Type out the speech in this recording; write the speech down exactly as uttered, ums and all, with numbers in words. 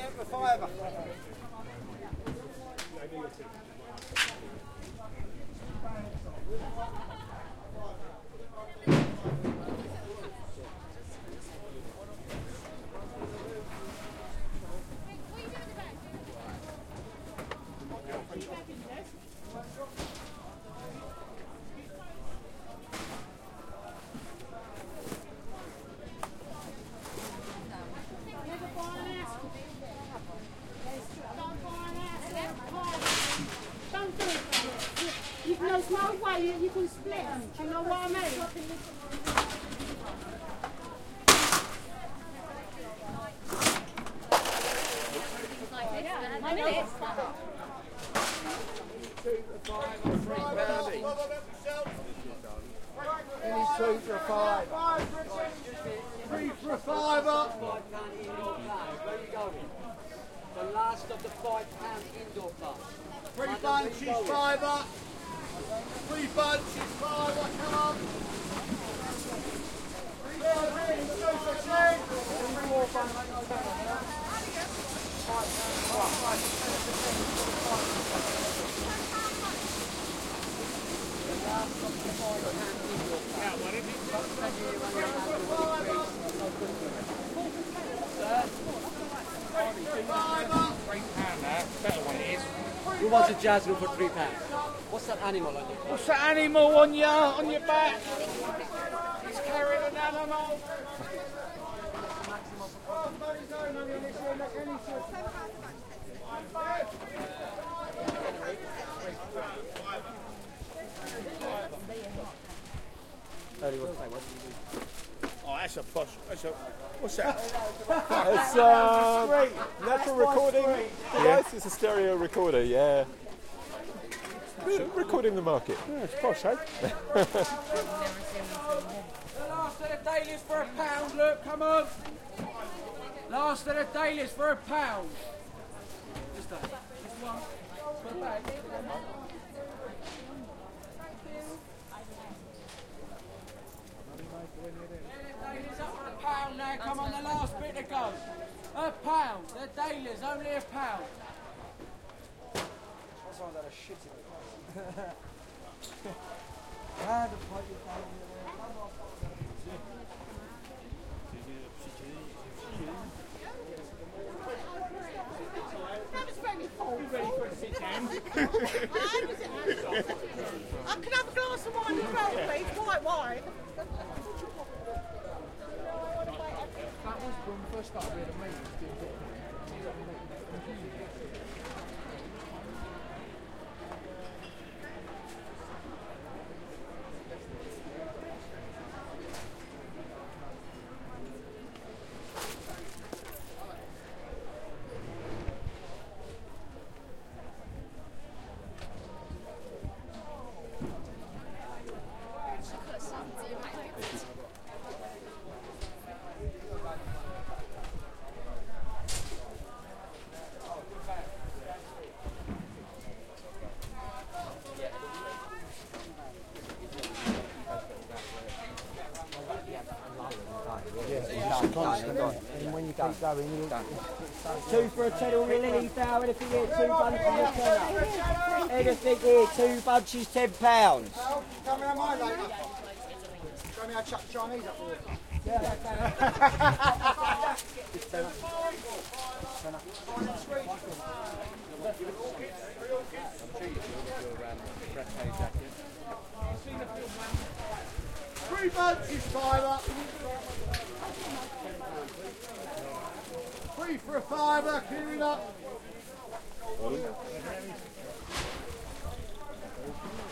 eleven for fiver. There's no way you, you can split them. Do you know what I mean? One minute. Any two for a five. Three for a fiver. Where are you going? The last of the five pound indoor club. Three bunches, fiver. Three bunches, fiver, come on. Three bunches, two for two. Three more Who wants a jasmine for three pounds? What's that animal on you? What's that animal on your on your back? He's carrying an animal. Oh, that's a posh. That's a. What's that? It's uh, natural recording device. It's a stereo recorder. Yeah. Recording the market. Yeah, it's posh, eh? The last of the dailies for a pound, look, come on. Last of the dailies for a pound. Just that. Just one. Put it back. Dailies up for a pound now, come on, the last bit to go. A pound, the dailies, only a pound. Someone's had a shit in it. That was very full. You ready for it to sit down? I can have a glass of wine as well, please. White wine. That was when we first started with the meetings. And when you keep going, you two for a ten all your lilies down. Anything here, two bunches of ten. Anything here, two bunches, ten pounds. Come around mine later. Show me how to chuck Chinese up here. Yeah, three bunches, fiver. Three for a fiver, clear it up.